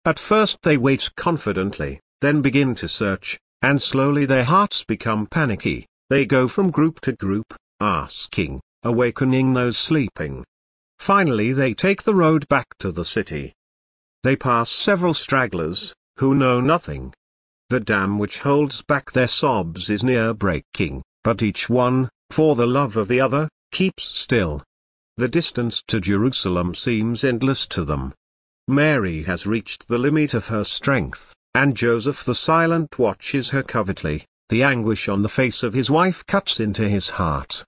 At first they wait confidently, then begin to search, and slowly their hearts become panicky. They go from group to group, asking, awakening those sleeping. Finally they take the road back to the city. They pass several stragglers, who know nothing. The dam which holds back their sobs is near breaking, but each one, for the love of the other, keeps still. The distance to Jerusalem seems endless to them. Mary has reached the limit of her strength, and Joseph the silent watches her covertly. The anguish on the face of his wife cuts into his heart.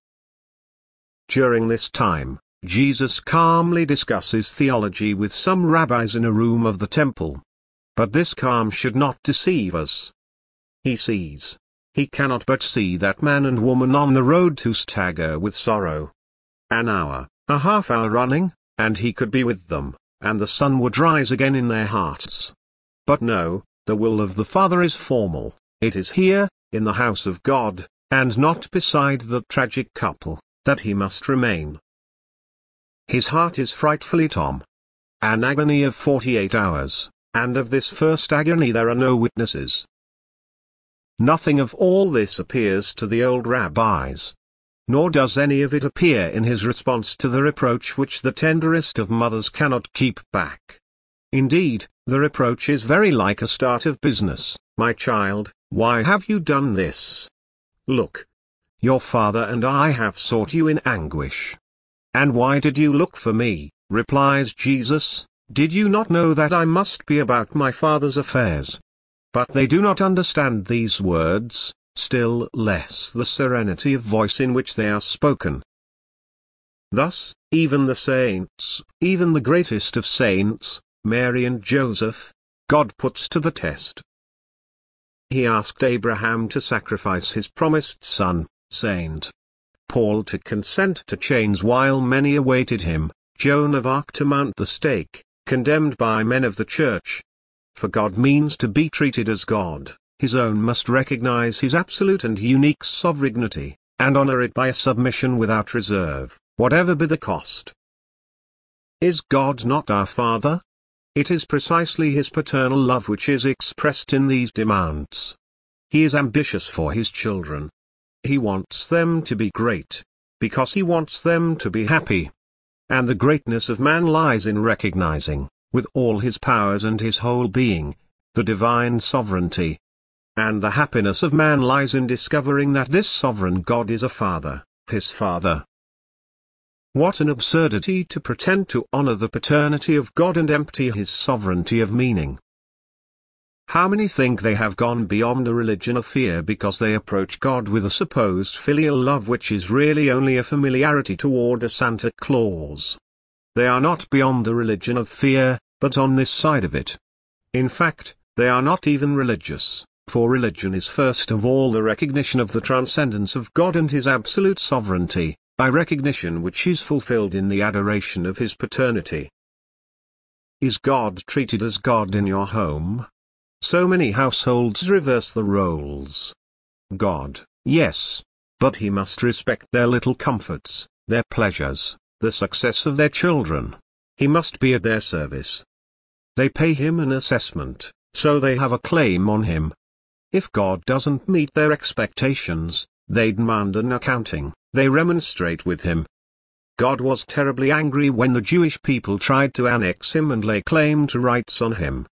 During this time, Jesus calmly discusses theology with some rabbis in a room of the temple. But this calm should not deceive us. He sees. He cannot but see that man and woman on the road to stagger with sorrow. An hour, a half hour running, and he could be with them, and the sun would rise again in their hearts. But no, the will of the Father is formal. It is here, in the house of God, and not beside the tragic couple, that he must remain. His heart is frightfully tom. An agony of 48 hours, and of this first agony there are no witnesses. Nothing of all this appears to the old rabbis. Nor does any of it appear in his response to the reproach which the tenderest of mothers cannot keep back. Indeed, the reproach is very like a start of business. My child, why have you done this? Look. Your father and I have sought you in anguish. And why did you look for me? Replies Jesus, did you not know that I must be about my Father's affairs? But they do not understand these words, still less the serenity of voice in which they are spoken. Thus, even the saints, even the greatest of saints, Mary and Joseph, God puts to the test. He asked Abraham to sacrifice his promised son, St. Paul to consent to chains while many awaited him, Joan of Arc to mount the stake, condemned by men of the church. For God means to be treated as God, his own must recognize his absolute and unique sovereignty, and honor it by a submission without reserve, whatever be the cost. Is God not our Father? It is precisely his paternal love which is expressed in these demands. He is ambitious for his children. He wants them to be great, because he wants them to be happy. And the greatness of man lies in recognizing, with all his powers and his whole being, the divine sovereignty. And the happiness of man lies in discovering that this sovereign God is a Father, his Father. What an absurdity to pretend to honor the paternity of God and empty his sovereignty of meaning. How many think they have gone beyond a religion of fear because they approach God with a supposed filial love which is really only a familiarity toward a Santa Claus? They are not beyond the religion of fear, but on this side of it. In fact, they are not even religious, for religion is first of all the recognition of the transcendence of God and his absolute sovereignty, by recognition which is fulfilled in the adoration of his paternity. Is God treated as God in your home? So many households reverse the roles. God, yes, but he must respect their little comforts, their pleasures, the success of their children. He must be at their service. They pay him an assessment, so they have a claim on him. If God doesn't meet their expectations, they demand an accounting, they remonstrate with him. God was terribly angry when the Jewish people tried to annex him and lay claim to rights on him.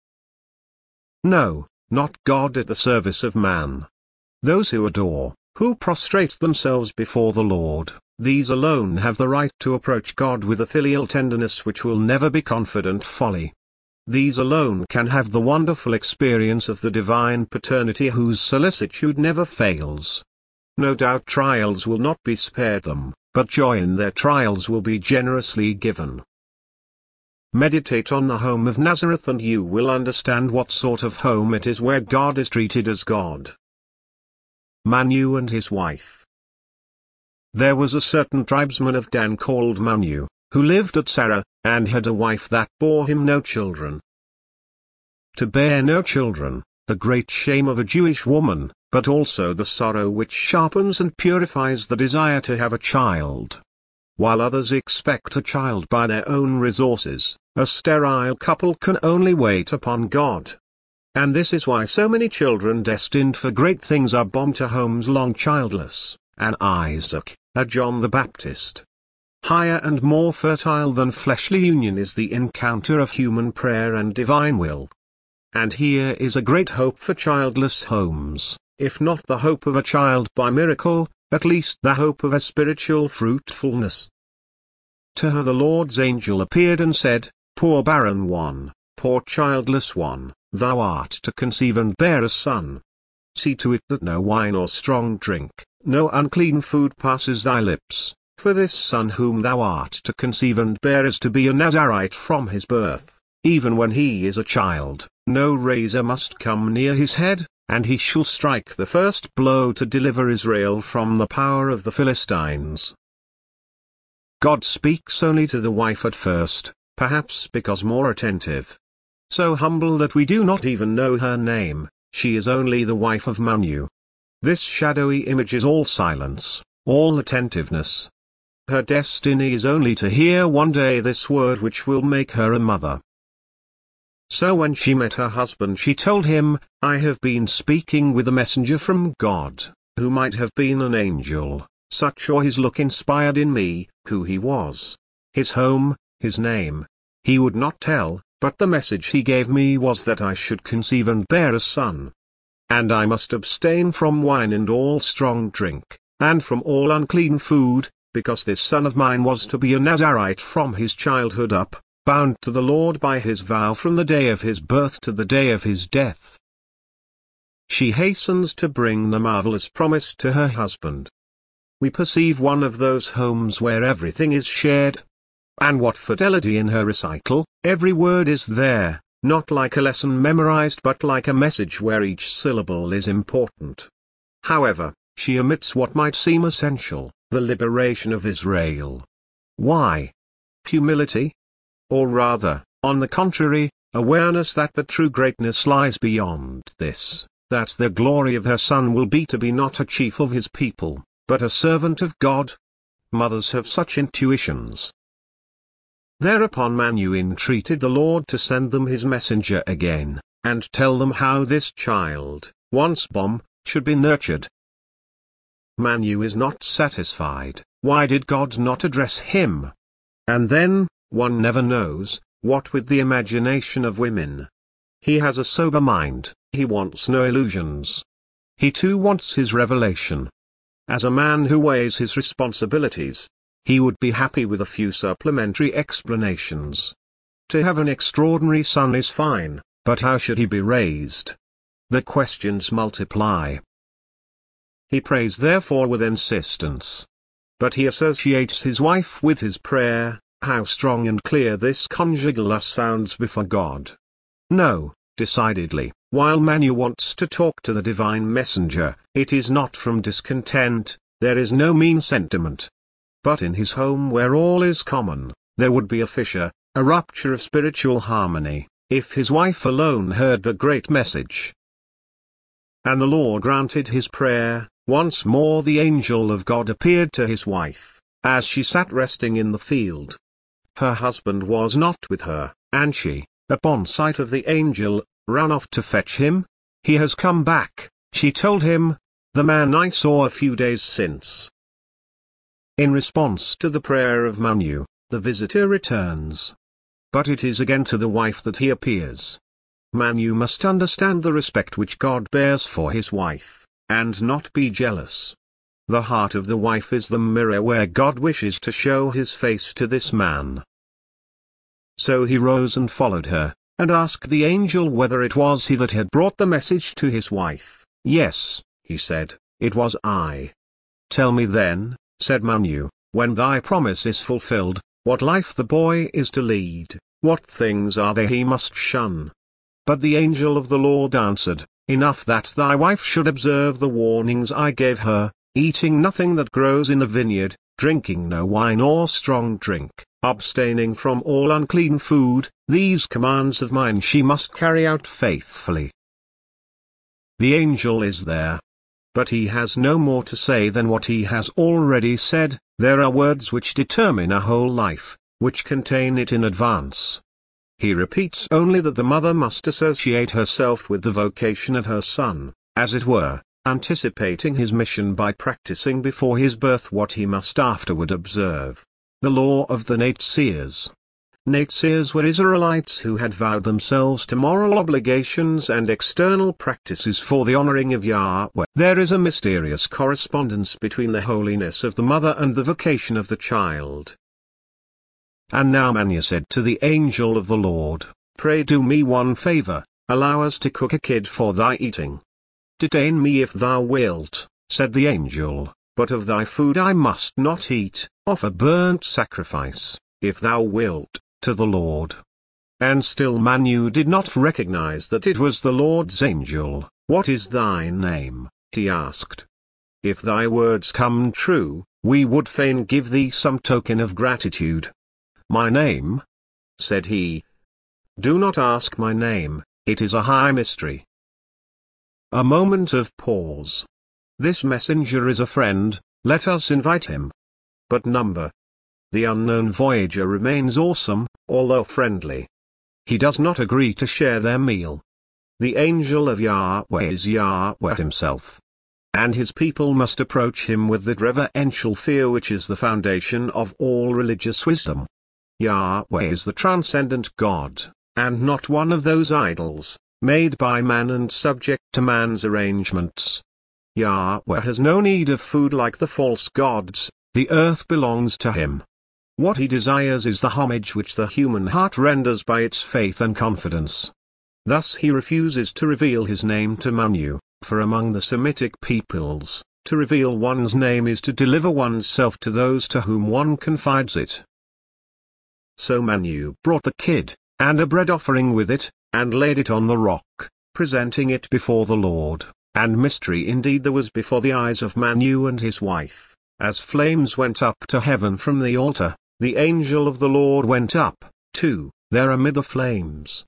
No, not God at the service of man. Those who adore, who prostrate themselves before the Lord, these alone have the right to approach God with a filial tenderness which will never be confident folly. These alone can have the wonderful experience of the divine paternity whose solicitude never fails. No doubt trials will not be spared them, but joy in their trials will be generously given. Meditate on the home of Nazareth and you will understand what sort of home it is where God is treated as God. Manu and his wife. There was a certain tribesman of Dan called Manu, who lived at Sarah, and had a wife that bore him no children. To bear no children, the great shame of a Jewish woman, but also the sorrow which sharpens and purifies the desire to have a child. While others expect a child by their own resources, A sterile couple can only wait upon God. And this is why so many children destined for great things are born to homes long childless, an Isaac, a John the Baptist. Higher and more fertile than fleshly union is the encounter of human prayer and divine will. And here is a great hope for childless homes, if not the hope of a child by miracle, at least the hope of a spiritual fruitfulness. To her the Lord's angel appeared and said, "Poor barren one, poor childless one, thou art to conceive and bear a son. See to it that no wine or strong drink, no unclean food passes thy lips, for this son whom thou art to conceive and bear is to be a Nazarite from his birth. Even when he is a child, no razor must come near his head, and he shall strike the first blow to deliver Israel from the power of the Philistines." God speaks only to the wife at first, perhaps because more attentive. So humble that we do not even know her name, she is only the wife of Manu. This shadowy image is all silence, all attentiveness. Her destiny is only to hear one day this word which will make her a mother. So when she met her husband she told him, "I have been speaking with a messenger from God, who might have been an angel, such or his look inspired in me, who he was, his home, his name. He would not tell, but the message he gave me was that I should conceive and bear a son. And I must abstain from wine and all strong drink, and from all unclean food, because this son of mine was to be a Nazarite from his childhood up, bound to the Lord by his vow from the day of his birth to the day of his death." She hastens to bring the marvelous promise to her husband. We perceive one of those homes where everything is shared. And what fidelity in her recital, every word is there, not like a lesson memorized but like a message where each syllable is important. However, she omits what might seem essential, the liberation of Israel. Why? Humility? Or rather, on the contrary, awareness that the true greatness lies beyond this, that the glory of her son will be to be not a chief of his people, but a servant of God. Mothers have such intuitions. Thereupon Manu entreated the Lord to send them his messenger again, and tell them how this child, once born, should be nurtured. Manu is not satisfied. Why did God not address him? And then, one never knows, what with the imagination of women. He has a sober mind, he wants no illusions. He too wants his revelation. As a man who weighs his responsibilities, he would be happy with a few supplementary explanations. To have an extraordinary son is fine, but how should he be raised? The questions multiply. He prays therefore with insistence. But he associates his wife with his prayer. How strong and clear this conjugal lust sounds before God. No, decidedly, while Manu wants to talk to the divine messenger, it is not from discontent, there is no mean sentiment. But in his home where all is common, there would be a fissure, a rupture of spiritual harmony, if his wife alone heard the great message. And the Lord granted his prayer. Once more the angel of God appeared to his wife, as she sat resting in the field. Her husband was not with her, and she, upon sight of the angel, ran off to fetch him. "He has come back," she told him, "the man I saw a few days since." In response to the prayer of Manu, the visitor returns. But it is again to the wife that he appears. Manu must understand the respect which God bears for his wife, and not be jealous. The heart of the wife is the mirror where God wishes to show his face to this man. So he rose and followed her, and asked the angel whether it was he that had brought the message to his wife. "Yes," he said, "it was I." "Tell me then," said Manu, "when thy promise is fulfilled, what life the boy is to lead, what things are they he must shun?" But the angel of the Lord answered, "Enough that thy wife should observe the warnings I gave her, eating nothing that grows in the vineyard, drinking no wine or strong drink, abstaining from all unclean food. These commands of mine she must carry out faithfully." The angel is there. But he has no more to say than what he has already said. There are words which determine a whole life, which contain it in advance. He repeats only that the mother must associate herself with the vocation of her son, as it were, anticipating his mission by practicing before his birth what he must afterward observe. The law of the Natsir. Natsirs were Israelites who had vowed themselves to moral obligations and external practices for the honoring of Yahweh. There is a mysterious correspondence between the holiness of the mother and the vocation of the child. And now Manu said to the angel of the Lord, "Pray do me one favor, allow us to cook a kid for thy eating." "Detain me if thou wilt," said the angel, "but of thy food I must not eat. Offer burnt sacrifice, if thou wilt, to the Lord." And still Manu did not recognize that it was the Lord's angel. "What is thy name?" he asked. "If thy words come true, we would fain give thee some token of gratitude." "My name?" said he. "Do not ask my name, it is a high mystery." A moment of pause. "This messenger is a friend, let us invite him." But the unknown voyager remains awesome, although friendly. He does not agree to share their meal. The angel of Yahweh is Yahweh himself. And his people must approach him with that reverential fear which is the foundation of all religious wisdom. Yahweh is the transcendent God, and not one of those idols, made by man and subject to man's arrangements. Yahweh has no need of food like the false gods, the earth belongs to him. What he desires is the homage which the human heart renders by its faith and confidence. Thus he refuses to reveal his name to Manu, for among the Semitic peoples, to reveal one's name is to deliver one's self to those to whom one confides it. So Manu brought the kid, and a bread offering with it, and laid it on the rock, presenting it before the Lord, and mystery indeed there was before the eyes of Manu and his wife. As flames went up to heaven from the altar, the angel of the Lord went up, too, there amid the flames.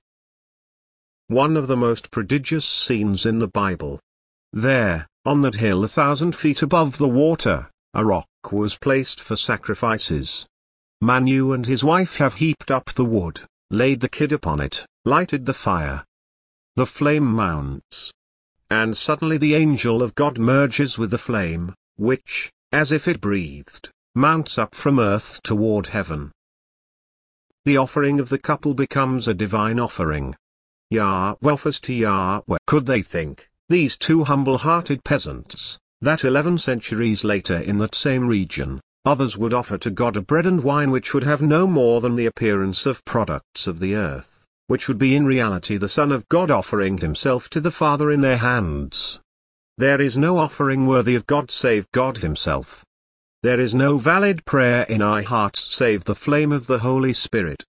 One of the most prodigious scenes in the Bible. There, on that hill 1,000 feet above the water, a rock was placed for sacrifices. Manu and his wife have heaped up the wood, laid the kid upon it, lighted the fire. The flame mounts. And suddenly the angel of God merges with the flame, which, as if it breathed, mounts up from earth toward heaven. The offering of the couple becomes a divine offering. Yahweh offers to Yahweh. Could they think, these two humble-hearted peasants, that 11 centuries later in that same region, others would offer to God a bread and wine which would have no more than the appearance of products of the earth, which would be in reality the Son of God offering himself to the Father in their hands? There is no offering worthy of God save God himself. There is no valid prayer in our hearts save the flame of the Holy Spirit.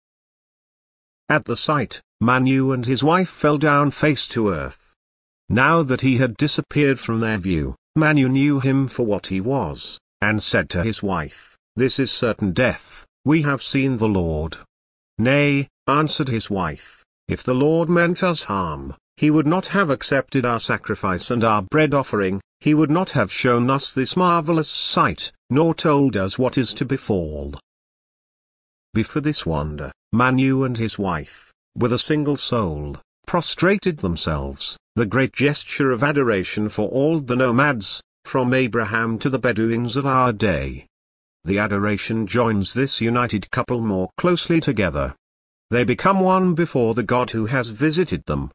At the sight, Manu and his wife fell down face to earth. Now that he had disappeared from their view, Manu knew him for what he was, and said to his wife, "This is certain death, we have seen the Lord." "Nay," answered his wife, "if the Lord meant us harm, he would not have accepted our sacrifice and our bread offering, he would not have shown us this marvelous sight, nor told us what is to befall." Before this wonder, Manu and his wife, with a single soul, prostrated themselves, the great gesture of adoration for all the nomads, from Abraham to the Bedouins of our day. The adoration joins this united couple more closely together. They become one before the God who has visited them.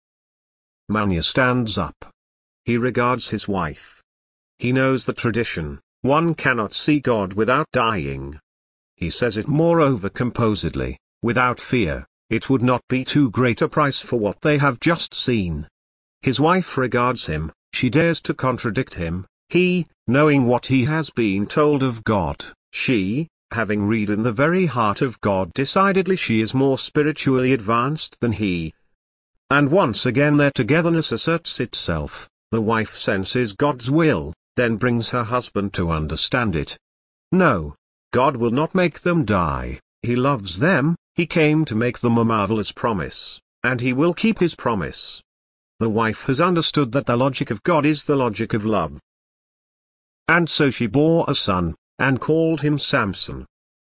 Manu stands up. He regards his wife. He knows the tradition, one cannot see God without dying. He says it moreover composedly, without fear, it would not be too great a price for what they have just seen. His wife regards him, she dares to contradict him, he, knowing what he has been told of God, she, having read in the very heart of God decidedly she is more spiritually advanced than he. And once again their togetherness asserts itself, the wife senses God's will, then brings her husband to understand it. No, God will not make them die, he loves them, he came to make them a marvelous promise, and he will keep his promise. The wife has understood that the logic of God is the logic of love. And so she bore a son, and called him Samson.